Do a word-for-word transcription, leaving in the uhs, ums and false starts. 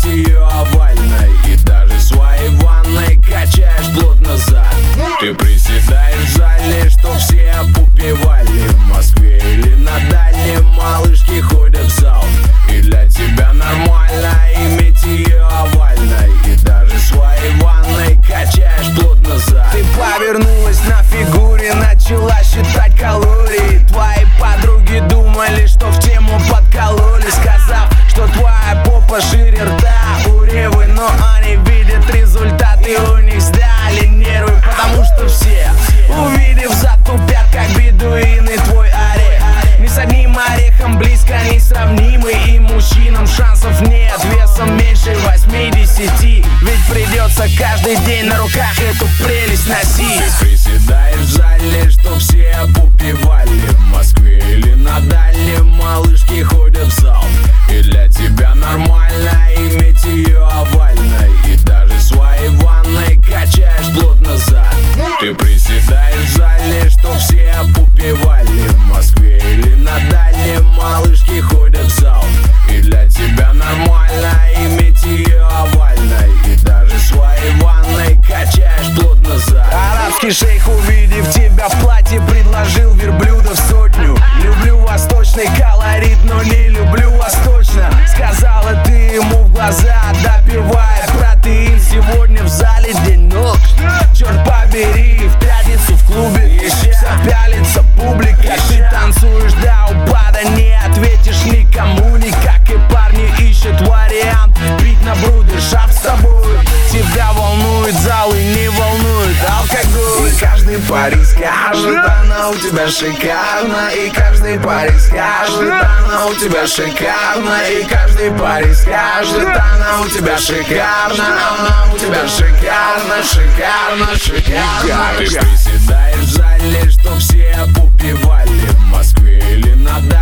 иметь ее овальной. И даже своей ванной качаешь плотно зад. Ты приседаешь в зале, что все попивали. В Москве или на дальнем малышки ходят в зал. И для тебя нормально иметь ее овальной. И даже своей ванной качаешь плотно зад. Ты повернулась на фигуре, начала считать калории. Твои подруги думали, что в тему подкололи, сказав, что твоя попа шире рта у Ревы. Но они видят результаты, у них сдали нервы. Потому что все, увидев зад, тупят, как бедуины. Твой орех ни с одним орехом близко не сравнимый. И мужчинам шансов нет весом меньше восьмидесяти. Ведь придется каждый день на руках эту прелесть носить. Ты приседаешь в зале, что все попивали. В Москве или на дальнем малышки ходят в зал. И для тебя нормально иметь ее овальной. И даже своей ванной качаешь плотно зад. Ты приседаешь в зале, что все попивали. В Москве или на дальнем малышки ходят в зал. И для тебя нормально иметь ее овальной. И даже своей ванной качаешь плотно зад. Арабский шейх, увидев тебя в платье, предложил верблюдов сотню. Люблю восточный колорит, но не люблю восточно. Сказала ты ему в глаза, допивая протеин. Сегодня в зале день ног, черт побери, в пятницу в клубе вся пялится публика. Ты танцуешь до упада, не ответишь никому никак. И парни ищут вариант пить на брудершафт с тобой. Тебя волнует зал и не волнует алкоголь. И каждый парень скажет, она у тебя шикарна. И каждый парень скажет, она у тебя шикарна. И каждый парень скажет, она у тебя шикарна. Она у тебя шикарна, шикарна, шикарна. Ты приседаешь в зале, что все попивали. В Москве или на